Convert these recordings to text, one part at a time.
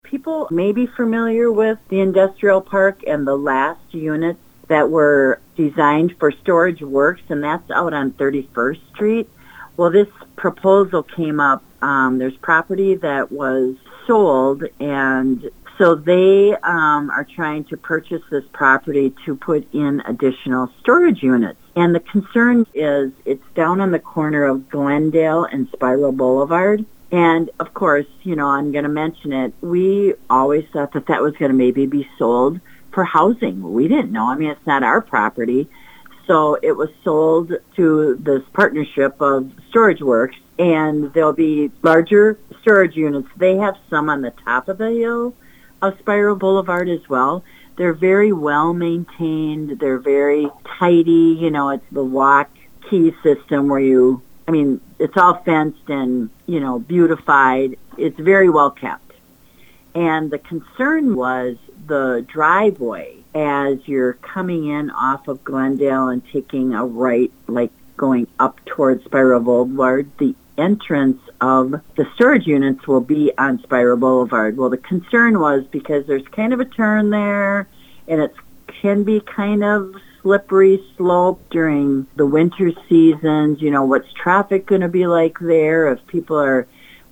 people may be familiar with the industrial park and the last units that were designed for Storage Works, and that's out on 31st Street. Well, this proposal came up. There's property that was sold, and so they are trying to purchase this property to put in additional storage units. And the concern is it's down on the corner of Glendale and Spiral Boulevard. And, of course, I'm going to mention it. We always thought that that was going to maybe be sold for housing. We didn't know. I mean, it's not our property. So it was sold to this partnership of Storage Works, and there'll be larger storage units. They have some on the top of the hill of Spiral Boulevard as well. They're very well maintained. They're very tidy. It's the walk key system where it's all fenced and, beautified. It's very well kept. And the concern was the driveway as you're coming in off of Glendale and taking a right, like going up towards Spiral Boulevard. The entrance of the storage units will be on Spiral Boulevard. Well, the concern was because there's kind of a turn there, and it can be kind of slippery slope during the winter seasons. What's traffic going to be like there if people are,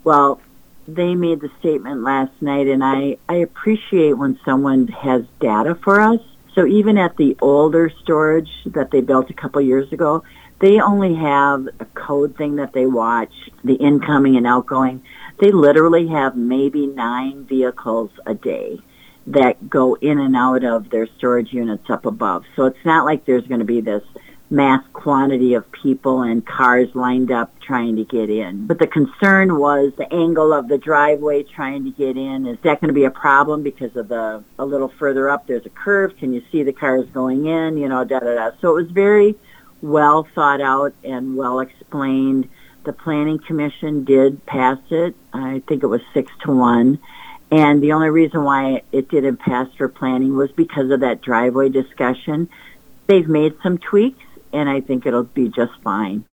they made the statement last night, and I appreciate when someone has data for us. So even at the older storage that they built a couple years ago, they only have a code thing that they watch, the incoming and outgoing. They literally have maybe 9 vehicles a day that go in and out of their storage units up above. So it's not like there's going to be this mass quantity of people and cars lined up trying to get in. But the concern was the angle of the driveway trying to get in. Is that going to be a problem because of a little further up there's a curve? Can you see the cars going in? So it was very well thought out and well explained. The Planning Commission did pass it. I think it was 6-1. And the only reason why it didn't pass for planning was because of that driveway discussion. They've made some tweaks, and I think it'll be just fine.